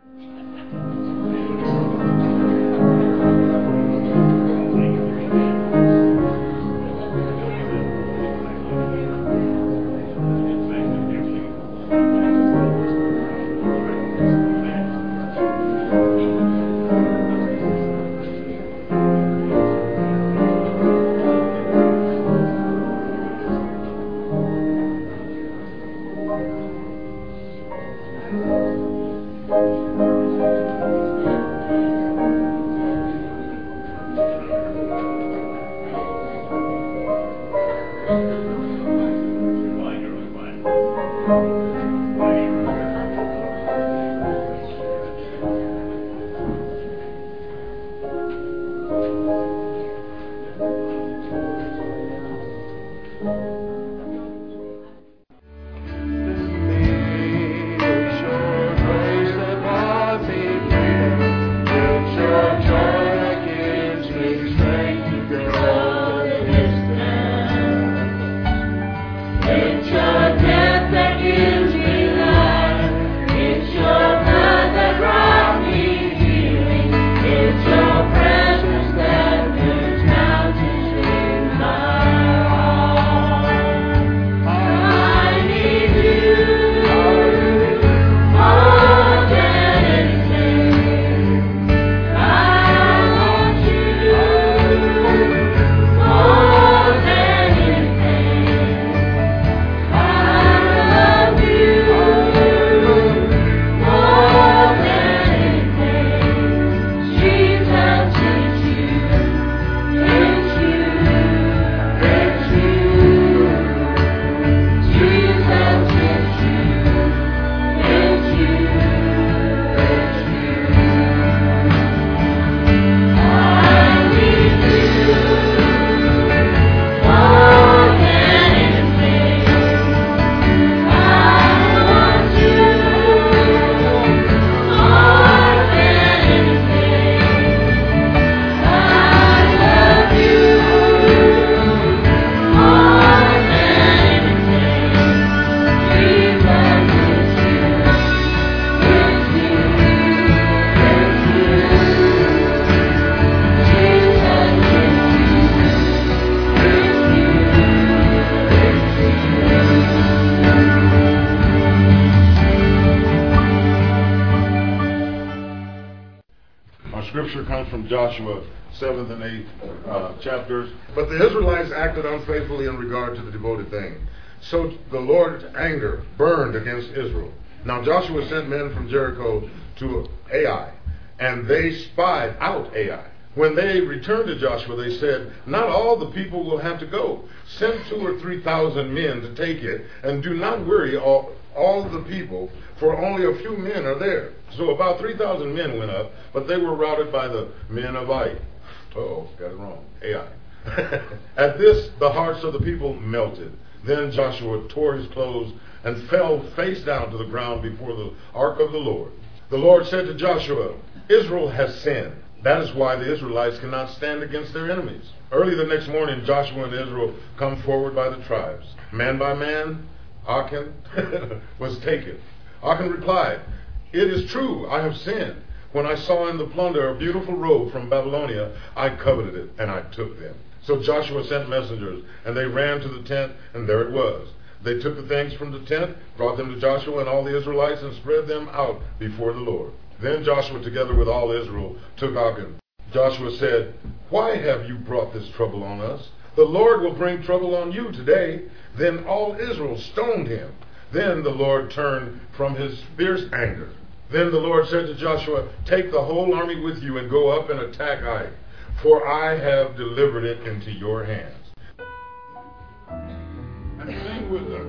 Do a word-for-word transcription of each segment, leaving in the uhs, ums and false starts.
Scripture comes from Joshua, seventh and eighth uh, chapters. But the Israelites acted unfaithfully in regard to the devoted thing. So the Lord's anger burned against Israel. Now Joshua sent men from Jericho to Ai, and they spied out Ai. When they returned to Joshua, they said, "Not all the people will have to go. Send two or three thousand men to take it, and do not worry all, all the people, for only a few men are there." So about three thousand men went up, but they were routed by the men of Ai. Uh-oh, got it wrong. Ai. At this, the hearts of the people melted. Then Joshua tore his clothes and fell face down to the ground before the ark of the Lord. The Lord said to Joshua, "Israel has sinned. That is why the Israelites cannot stand against their enemies." Early the next morning, Joshua and Israel come forward by the tribes. Man by man, Achan was taken. Achan replied, "It is true, I have sinned. When I saw in the plunder a beautiful robe from Babylonia, I coveted it, and I took them." So Joshua sent messengers, and they ran to the tent, and there it was. They took the things from the tent, brought them to Joshua and all the Israelites, and spread them out before the Lord. Then Joshua, together with all Israel, took Achan. Joshua said, "Why have you brought this trouble on us? The Lord will bring trouble on you today." Then all Israel stoned him. Then the Lord turned from his fierce anger. Then the Lord said to Joshua, "Take the whole army with you and go up and attack Ai, for I have delivered it into your hands." And sing with us.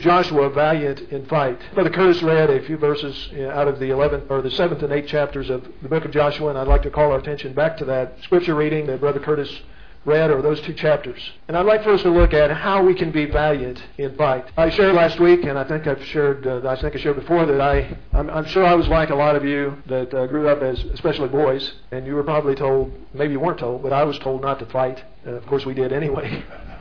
Joshua, valiant in fight. Brother Curtis read a few verses out of the eleventh or the seventh and eighth chapters of the book of Joshua, and I'd like to call our attention back to that scripture reading that Brother Curtis read, or those two chapters. And I'd like for us to look at how we can be valiant in fight. I shared last week, and I think I've shared, uh, I think I shared before, that I, I'm, I'm sure I was like a lot of you that uh, grew up as, especially boys, and you were probably told, maybe you weren't told, but I was told not to fight. Uh, of course we did anyway.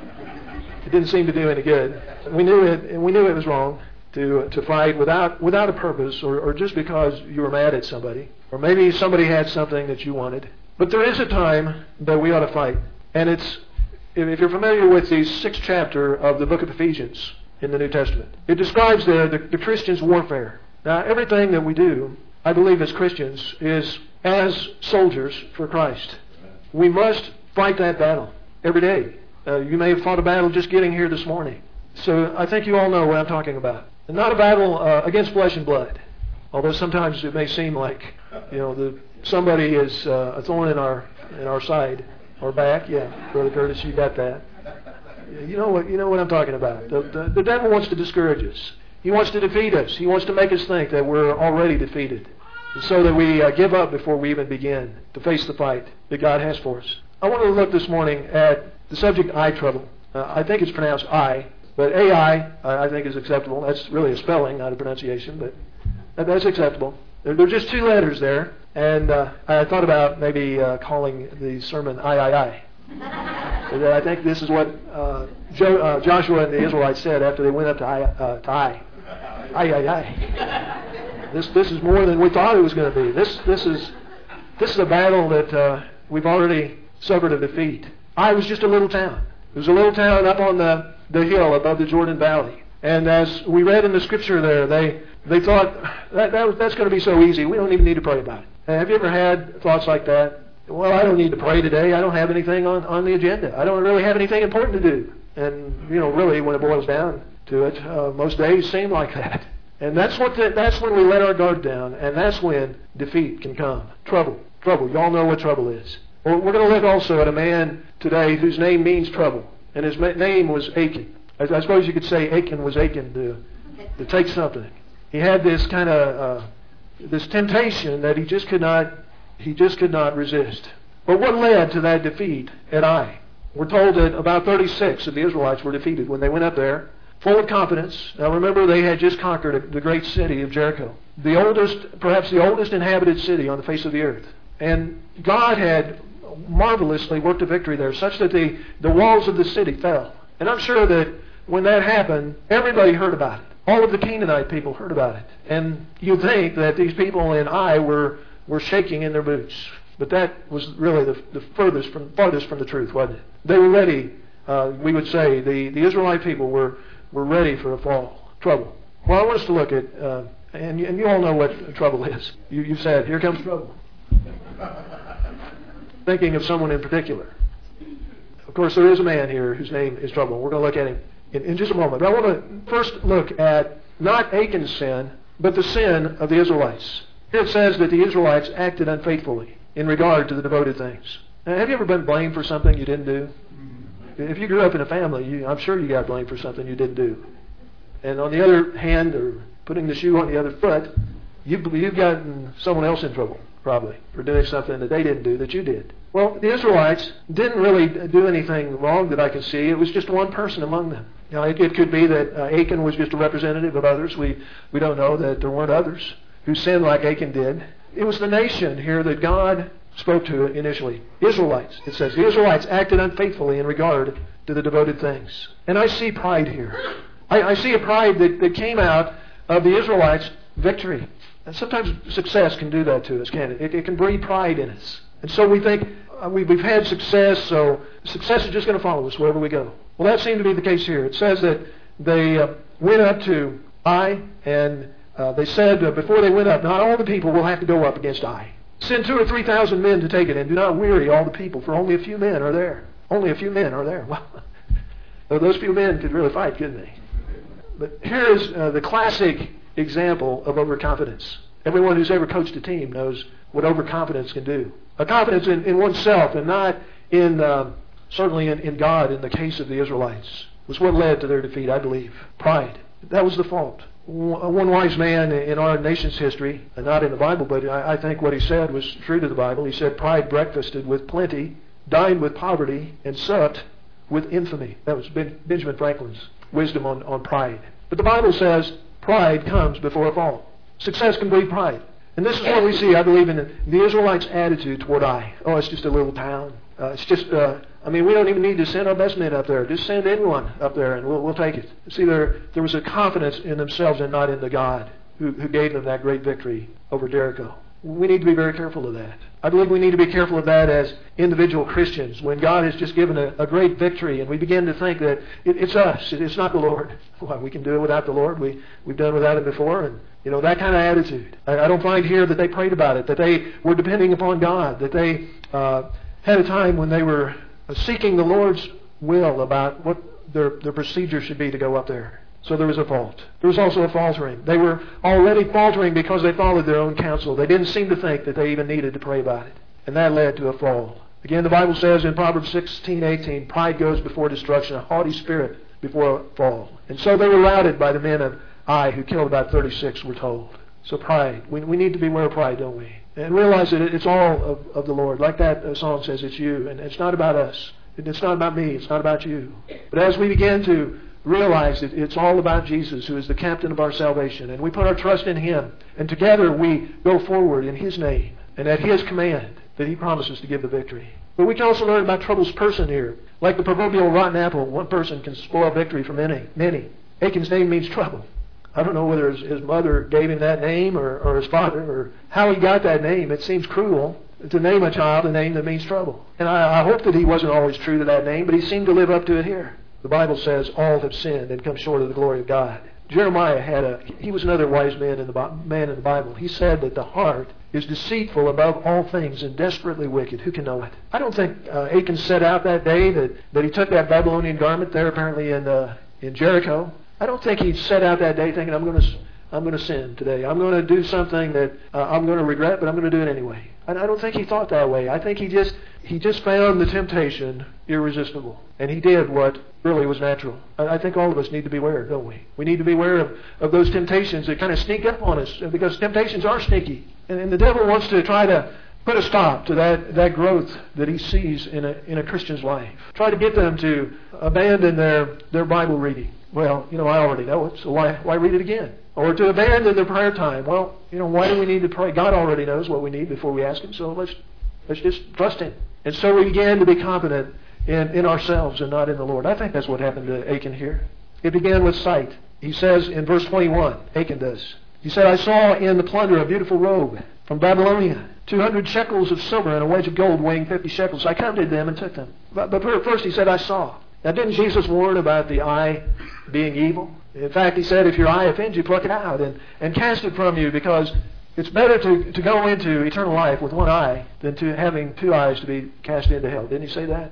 It didn't seem to do any good. We knew it, and we knew it was wrong to to fight without without a purpose, or, or just because you were mad at somebody, or maybe somebody had something that you wanted. But there is a time that we ought to fight. And it's, if you're familiar with the sixth chapter of the book of Ephesians in the New Testament, it describes there the, the Christian's warfare. Now, everything that we do, I believe as Christians, is as soldiers for Christ. We must fight that battle every day. Uh, you may have fought a battle just getting here this morning. So I think you all know what I'm talking about. And not a battle uh, against flesh and blood, although sometimes it may seem like, you know, the, somebody is uh, a thorn in our in our side. Or back, yeah, Brother Curtis, you got that. You know what? You know what I'm talking about. The, the, the devil wants to discourage us. He wants to defeat us. He wants to make us think that we're already defeated, and so that we uh, give up before we even begin to face the fight that God has for us. I want to look this morning at the subject eye trouble. Uh, I think it's pronounced I, but A I I think is acceptable. That's really a spelling, not a pronunciation, but that, that's acceptable. There, there are just two letters there. And uh, I thought about maybe uh, calling the sermon I, I, I. And I think this is what uh, jo- uh, Joshua and the Israelites said after they went up to I. Uh, to I. I, I, I. This, this is more than we thought it was going to be. This, this is, this is a battle that uh, we've already suffered a defeat. I was just a little town. It was a little town up on the, the hill above the Jordan Valley. And as we read in the scripture there, they they thought that, that was, that's going to be so easy. We don't even need to pray about it. Have you ever had thoughts like that? Well, I don't need to pray today. I don't have anything on, on the agenda. I don't really have anything important to do. And, you know, really, when it boils down to it, uh, most days seem like that. And that's what the, that's when we let our guard down, and that's when defeat can come. Trouble. Trouble. You all know what trouble is. Well, we're going to look also at a man today whose name means trouble, and his name was Achan. I, I suppose you could say Achan was Achan to, to take something. He had this kind of... Uh, this temptation that he just could not he just could not resist. But what led to that defeat at Ai? We're told that about thirty-six of the Israelites were defeated when they went up there, full of confidence. Now remember, they had just conquered the great city of Jericho, the oldest, perhaps the oldest inhabited city on the face of the earth. And God had marvelously worked a victory there, such that the, the walls of the city fell. And I'm sure that when that happened, everybody heard about it. All of the Canaanite people heard about it. And you'd think that these people in Ai were, were shaking in their boots. But that was really the, the furthest from, farthest from the truth, wasn't it? They were ready, uh, we would say, the, the Israelite people were, were ready for a fall, trouble. Well, I want us to look at, uh, and, and you all know what trouble is. You, you said, here comes trouble. Thinking of someone in particular. Of course, there is a man here whose name is Trouble. We're going to look at him In, in just a moment. But I want to first look at not Achan's sin, but the sin of the Israelites. Here it says that the Israelites acted unfaithfully in regard to the devoted things. Now, have you ever been blamed for something you didn't do? If you grew up in a family, you, I'm sure you got blamed for something you didn't do. And on the other hand, or putting the shoe on the other foot, you've, you've gotten someone else in trouble, probably, for doing something that they didn't do that you did. Well, the Israelites didn't really do anything wrong that I can see. It was just one person among them. You know, it, it could be that uh, Achan was just a representative of others. We we don't know that there weren't others who sinned like Achan did. It was the nation here that God spoke to initially. Israelites. It says the Israelites acted unfaithfully in regard to the devoted things. And I see pride here. I, I see a pride that, that came out of the Israelites' victory. And sometimes success can do that to us, can't it? It, it can breed pride in us. And so we think, uh, we, we've had success, so success is just going to follow us wherever we go. Well, that seemed to be the case here. It says that they uh, went up to Ai, and uh, they said uh, before they went up, not all the people will have to go up against Ai. Send two or three thousand men to take it, and do not weary all the people, for only a few men are there. Only a few men are there. Well, those few men could really fight, couldn't they? But here's uh, the classic example of overconfidence. Everyone who's ever coached a team knows what overconfidence can do. A confidence in, in oneself and not in, uh, certainly in, in God in the case of the Israelites was what led to their defeat, I believe. Pride. That was the fault. One wise man in our nation's history, not in the Bible, but I think what he said was true to the Bible. He said, pride breakfasted with plenty, dined with poverty, and supped with infamy. That was Benjamin Franklin's wisdom on, on pride. But the Bible says pride comes before a fall. Success can breed pride. And this is what we see, I believe, in the, the Israelites' attitude toward Ai. Oh, it's just a little town. Uh, it's just, uh, I mean, we don't even need to send our best men up there. Just send anyone up there and we'll, we'll take it. See, there, there was a confidence in themselves and not in the God who, who gave them that great victory over Jericho. We need to be very careful of that. I believe we need to be careful of that as individual Christians. When God has just given a, a great victory and we begin to think that it, it's us, it, it's not the Lord. Well, we can do it without the Lord. We, we've done without Him before. And, you know, that kind of attitude. I, I don't find here that they prayed about it, that they were depending upon God, that they uh, had a time when they were seeking the Lord's will about what their, their procedure should be to go up there. So there was a fault. There was also a faltering. They were already faltering because they followed their own counsel. They didn't seem to think that they even needed to pray about it. And that led to a fall. Again, the Bible says in Proverbs sixteen eighteen, pride goes before destruction, a haughty spirit before a fall. And so they were routed by the men of Ai, who killed about thirty-six, we're told. So pride. We, we need to beware of pride, don't we? And realize that it's all of, of the Lord. Like that uh, song says, it's you. And it's not about us. It's not about me. It's not about you. But as we begin to realize that it's all about Jesus, who is the captain of our salvation, and we put our trust in Him, and together we go forward in His name, and at His command, that He promises to give the victory. But we can also learn about trouble's person here. Like the proverbial rotten apple, one person can spoil victory for many. many. Achan's name means trouble. I don't know whether his, his mother gave him that name or, or his father or how he got that name. It seems cruel to name a child a name that means trouble. And I, I hope that he wasn't always true to that name, but he seemed to live up to it here. The Bible says all have sinned and come short of the glory of God. Jeremiah had a, he was another wise man in the man in the Bible. He said that the heart is deceitful above all things and desperately wicked. Who can know it? I don't think uh, Achan set out that day that, that he took that Babylonian garment there apparently in uh, in Jericho. I don't think he set out that day thinking, I'm going to I'm going to sin today. I'm going to do something that uh, I'm going to regret, but I'm going to do it anyway. And I don't think he thought that way. I think he just he just found the temptation irresistible. And he did what really was natural. I think all of us need to beware, don't we? We need to beware of, of those temptations that kind of sneak up on us, because temptations are sneaky. And, and the devil wants to try to put a stop to that, that growth that he sees in a in a Christian's life. Try to get them to abandon their, their Bible reading. Well, you know, I already know it, so why why read it again? Or to abandon their prayer time. Well, you know, why do we need to pray? God already knows what we need before we ask Him, so let's let's just trust Him. And so we began to be confident in, in ourselves and not in the Lord. I think that's what happened to Achan here. It began with sight. He says in verse twenty-one, Achan does. He said, I saw in the plunder a beautiful robe from Babylonia, two hundred shekels of silver and a wedge of gold weighing fifty shekels. I counted them and took them. But, but first he said, I saw. Now, didn't Jesus warn about the eye being evil? In fact, He said, if your eye offends you, pluck it out and, and cast it from you, because it's better to, to go into eternal life with one eye than to having two eyes to be cast into hell. Didn't He say that?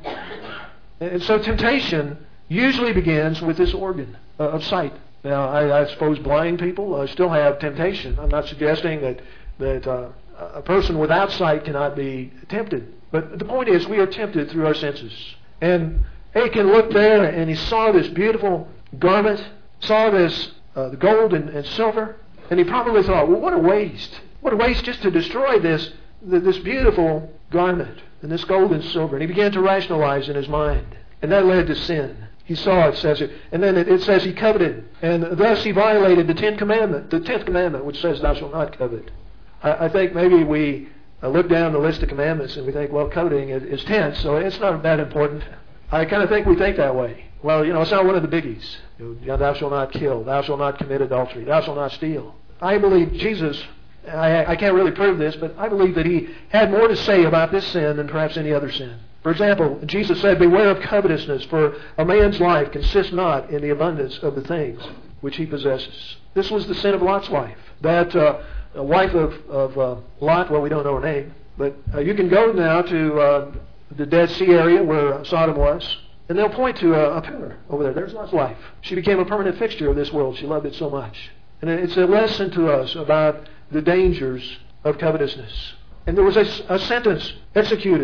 And so temptation usually begins with this organ uh, of sight. Now, I, I suppose blind people uh, still have temptation. I'm not suggesting that, that uh, a person without sight cannot be tempted. But the point is, we are tempted through our senses. And Achan looked there and he saw this beautiful garment, saw this uh, the gold and, and silver, and he probably thought, well, what a waste. What a waste just to destroy this, this beautiful garment and this gold and silver. And he began to rationalize in his mind. And that led to sin. He saw it, says it. And then it, it says he coveted. And thus he violated the Ten Commandment, the tenth commandment, which says, thou shalt not covet. I, I think maybe we uh, look down the list of commandments and we think, well, coveting is, is tenth, so it's not that important. I kind of think we think that way. Well, you know, it's not one of the biggies. You know, thou shalt not kill. Thou shalt not commit adultery. Thou shalt not steal. I believe Jesus, I, I can't really prove this, but I believe that He had more to say about this sin than perhaps any other sin. For example, Jesus said, beware of covetousness, for a man's life consists not in the abundance of the things which he possesses. This was the sin of Lot's wife. That uh, wife of, of uh, Lot, well, we don't know her name, but uh, you can go now to uh, the Dead Sea area where Sodom was, and they'll point to a, a pillar over there. There's Lot's wife. She became a permanent fixture of this world. She loved it so much. And it's a lesson to us about the dangers of covetousness. And there was a, a sentence executed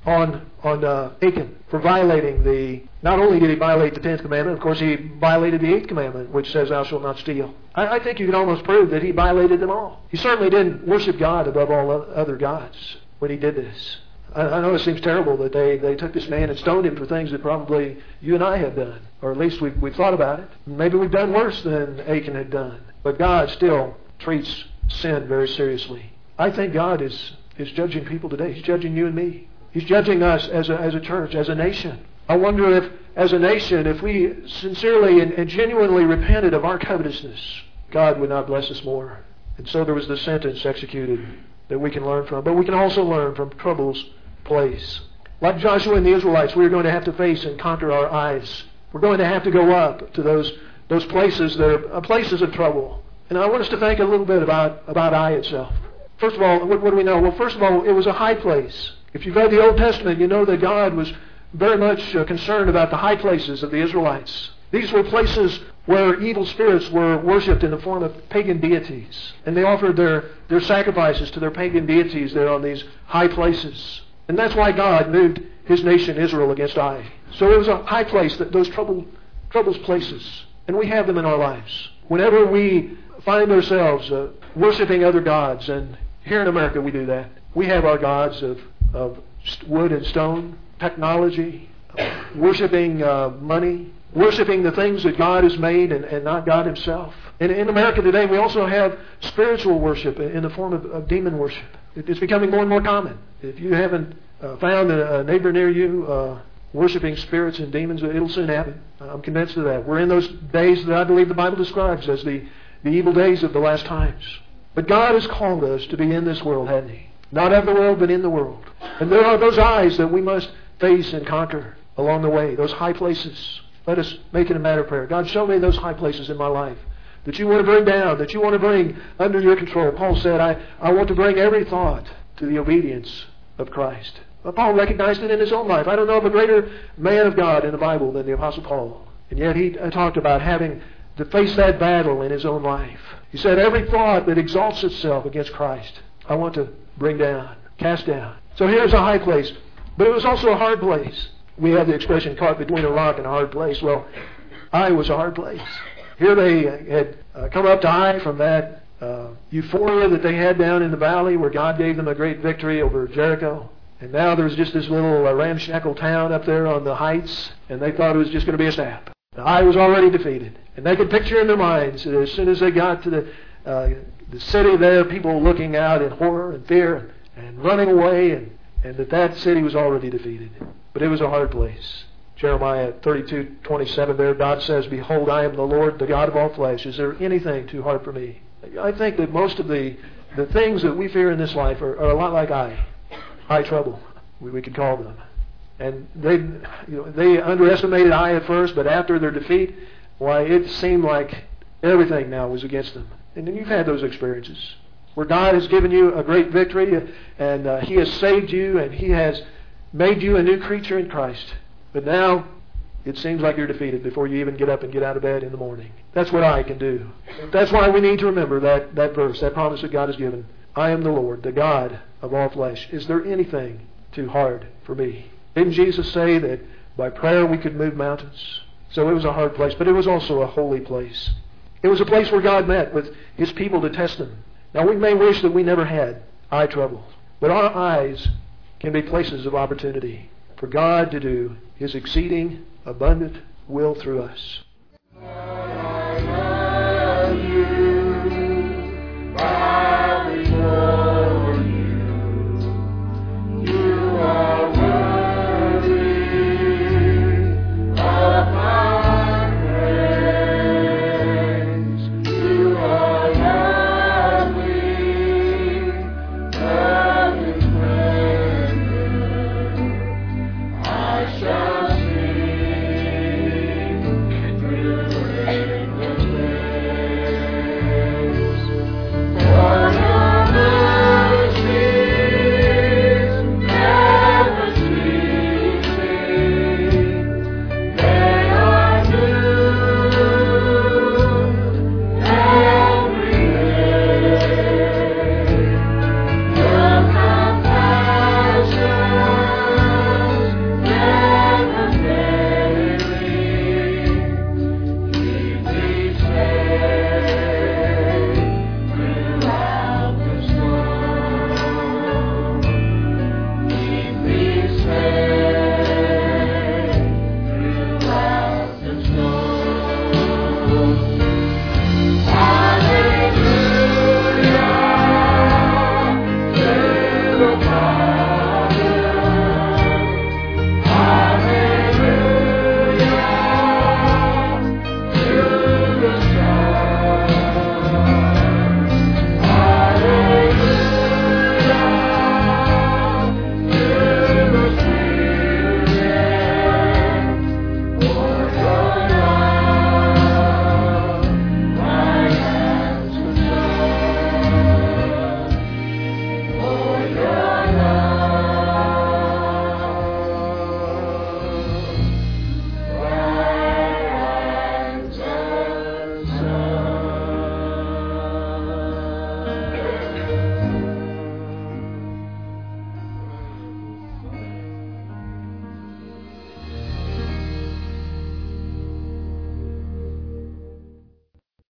on on uh, Achan for violating the, not only did he violate the tenth commandment, of course he violated the eighth commandment, which says thou shalt not steal. I, I think you can almost prove that he violated them all. He certainly didn't worship God above all other gods when he did this. I, I know it seems terrible that they, they took this man and stoned him for things that probably you and I have done, or at least we've, we've thought about it. Maybe we've done worse than Achan had done. But God still treats sin very seriously. I think God is, is judging people today. He's judging you and me. He's judging us as a, as a church, as a nation. I wonder if, as a nation, if we sincerely and, and genuinely repented of our covetousness, God would not bless us more. And so there was this sentence executed that we can learn from. But we can also learn from trouble's place. Like Joshua and the Israelites, we're going to have to face and conquer our eyes. We're going to have to go up to those, those places that are places of trouble. And I want us to think a little bit about, about Ai itself. First of all, what, what do we know? Well, first of all, it was a high place. If you've read the Old Testament, you know that God was very much uh, concerned about the high places of the Israelites. These were places where evil spirits were worshipped in the form of pagan deities. And they offered their, their sacrifices to their pagan deities there on these high places. And that's why God moved His nation Israel against Ai. So it was a high place, that those troubled, troublous places. And we have them in our lives. Whenever we find ourselves uh, worshiping other gods, and here in America we do that. We have our gods of, of wood and stone, technology, uh, worshiping uh, money, worshiping the things that God has made and, and not God Himself. And in America today we also have spiritual worship in the form of, of demon worship. It's becoming more and more common. If you haven't uh, found a, a neighbor near you uh, worshiping spirits and demons, it'll soon happen. I'm convinced of that. We're in those days that I believe the Bible describes as the, the evil days of the last times. But God has called us to be in this world, hasn't He? Not of the world, but in the world. And there are those eyes that we must face and conquer along the way, those high places. Let us make it a matter of prayer. God, show me those high places in my life that you want to bring down, that you want to bring under your control. Paul said, I, I want to bring every thought to the obedience of Christ. Well, Paul recognized it in his own life. I don't know of a greater man of God in the Bible than the Apostle Paul. And yet he talked about having to face that battle in his own life. He said, every thought that exalts itself against Christ, I want to bring down, cast down. So here's a high place. But it was also a hard place. We have the expression caught between a rock and a hard place. Well, Ai was a hard place. Here they had uh, come up to Ai from that uh, euphoria that they had down in the valley where God gave them a great victory over Jericho. And now there's just this little uh, ramshackle town up there on the heights, and they thought it was just going to be a snap. Ai was already defeated. And they could picture in their minds that as soon as they got to the, uh, the city there, people looking out in horror and fear and, and running away, and, and that that city was already defeated. But it was a hard place. Jeremiah thirty-two twenty-seven there, God says, behold, I am the Lord, the God of all flesh. Is there anything too hard for me? I think that most of the, the things that we fear in this life are, are a lot like Ai. High trouble, we, we could call them. And they, you know, they underestimated Ai at first, but after their defeat, why, it seemed like everything now was against them. And then you've had those experiences where God has given you a great victory, and uh, He has saved you, and He has made you a new creature in Christ. But now it seems like you're defeated before you even get up and get out of bed in the morning. That's what I can do. That's why we need to remember that, that verse, that promise that God has given. I am the Lord, the God of all flesh. Is there anything too hard for me? Didn't Jesus say that by prayer we could move mountains? So it was a hard place, but it was also a holy place. It was a place where God met with His people to test them. Now we may wish that we never had eye trouble, but our eyes can be places of opportunity for God to do His exceeding abundant will through us.